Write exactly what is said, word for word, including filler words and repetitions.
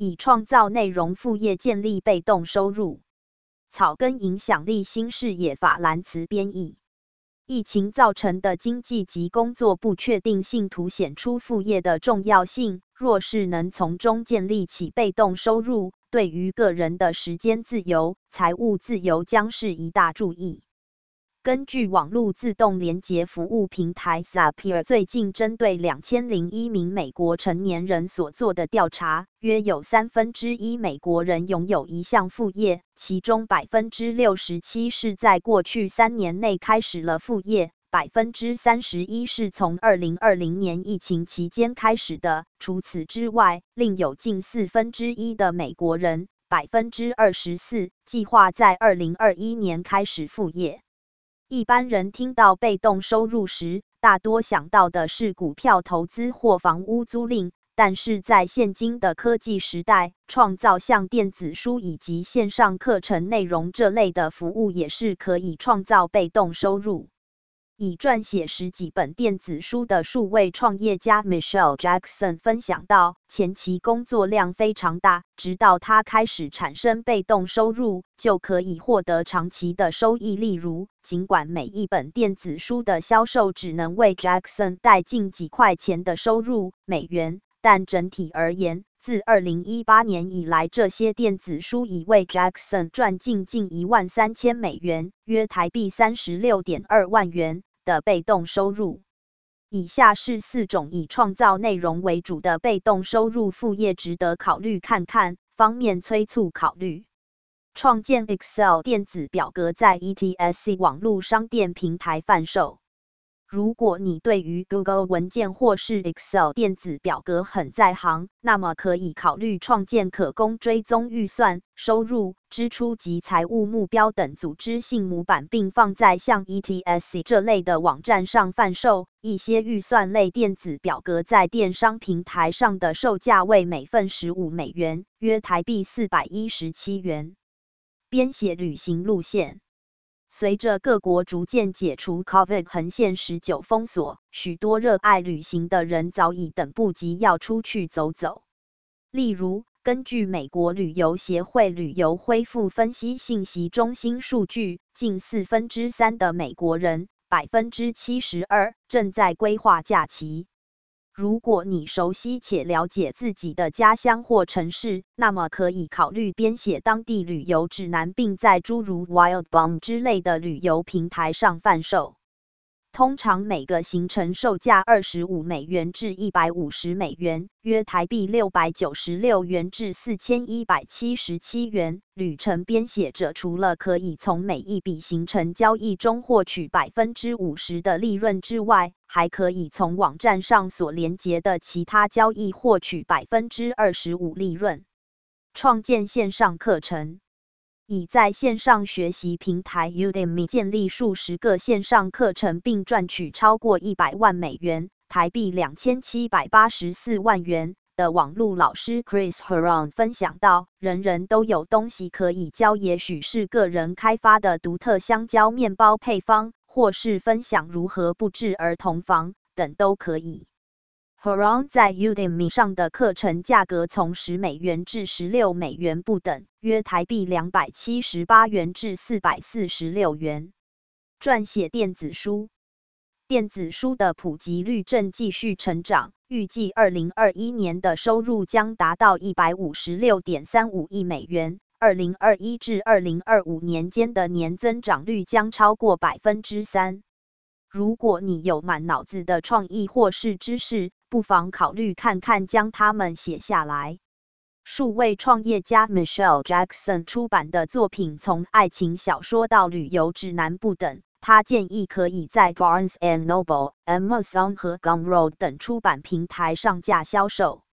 以创造内容副业建立被动收入。草根影响力新视野法兰茨编译。疫情造成的经济及工作不确定性凸显出副业的重要性，若是能从中建立起被动收入，对于个人的时间自由、财务自由将是一大助益。根据网络自动连结服务平台 Zapier 最近针对两千零一名美国成年人所做的调查，约有三分之一美国人拥有一项副业，其中 百分之六十七 是在过去三年内开始了副业， 百分之三十一 是从二零二零年疫情期间开始的。除此之外，另有近四分之一的美国人 百分之二十四 计划在二零二一年开始副业。一般人听到被动收入时，大多想到的是股票投资或房屋租赁，但是在现今的科技时代，创造像电子书以及线上课程内容这类的服务也是可以创造被动收入。已撰写十几本电子书的数位创业家 Michelle Jackson 分享到，前期工作量非常大，直到他开始产生被动收入，就可以获得长期的收益。例如，尽管每一本电子书的销售只能为 Jackson 带进几块钱的收入美元，但整体而言，自二零一八年以来，这些电子书已为 Jackson 赚进近一万三千美元，约台币 三十六点二万元的被动收入。以下是四种以创造内容为主的被动收入副业，值得考虑看看，方面催促考虑。创建 Excel 电子表格在 E T S C 网络商店平台贩售。如果你对于 Google 文件或是 Excel 电子表格很在行，那么可以考虑创建可供追踪预算、收入、支出及财务目标等组织性模板，并放在像 E T S C 这类的网站上贩售。一些预算类电子表格在电商平台上的售价为每份十五美元，约台币四百一十七元。编写旅行路线。随着各国逐渐解除 COVID 横线十九封锁，许多热爱旅行的人早已等不及要出去走走。例如，根据美国旅游协会旅游恢复分析信息中心数据，近四分之三的美国人 百分之七十二 正在规划假期。如果你熟悉且了解自己的家乡或城市，那么可以考虑编写当地旅游指南，并在诸如 Wildbound 之类的旅游平台上贩售。通常每个行程售价二十五美元至一百五十美元，约台币六百九十六元至四千一百七十七元。旅程编写者除了可以从每一笔行程交易中获取 百分之五十 的利润之外，还可以从网站上所连结的其他交易获取 百分之二十五 利润。创建线上课程。已在线上学习平台 Udemy 建立数十个线上课程，并赚取超过一百万美元，台币两千七百八十四万元的网络老师 Chris Huron 分享到，人人都有东西可以教，也许是个人开发的独特香蕉面包配方，或是分享如何布置儿童房等都可以。Huron 在 Udemy 上的课程价格从十美元至十六美元不等，约台币两百七十八元至四百四十六元。撰写电子书。电子书的普及率正继续成长，预计二零二一年的收入将达到 一百五十六点三五亿美元，二零二一至二零二五年间的年增长率将超过 百分之三。如果你有满脑子的创意或是知识，不妨考虑看看将它们写下来。数位创业家 Michelle Jackson 出版的作品从爱情小说到旅游指南不等，他建议可以在 Barnes and Noble、Amazon 和 Gumroad 等出版平台上架销售。